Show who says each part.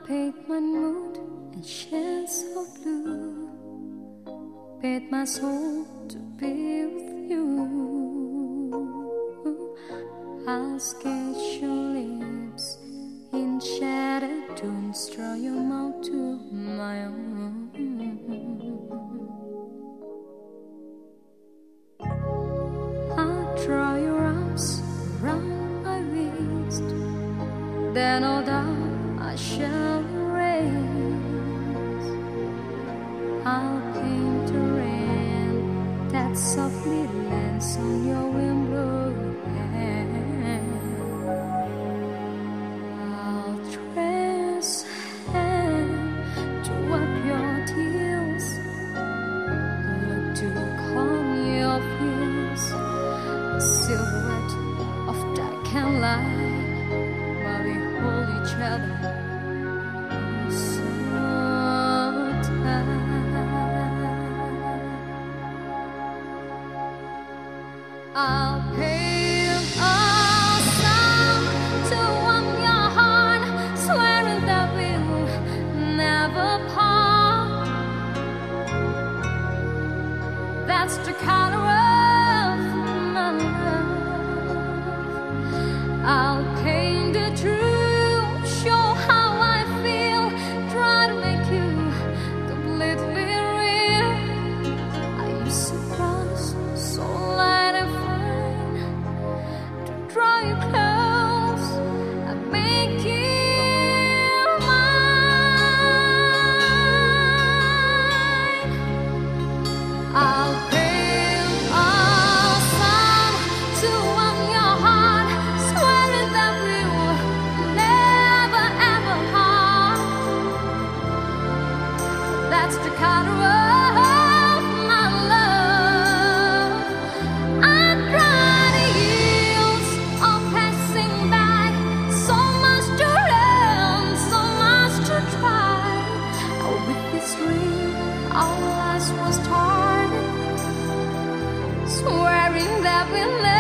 Speaker 1: paint my mood in shades of blue, paid my soul to be with you. I'll sketch your lips in shattered tones, draw your mouth to my own. I'll draw your arms around my waist, then all down I shall erase. I'll paint a rain that softly lands on your window pane. I'll trace hand to wipe your tears, look to calm your fears. The silhouette of dark and light, while we hold each other so tight. I'll paint a song to warm your heart, swearing that we'll never part. That's the color of my love. I'll paint the truth, show how I feel, try to make you completely real. Are you surprised, so light and fine, to draw you close and make you mine? I'll paint a song to warm your heart, swearing that we will never ever part. That's the color of my love. I cry the years are passing by, so much to learn, so much to try. With this ring, our lives was started, swearing that we'll never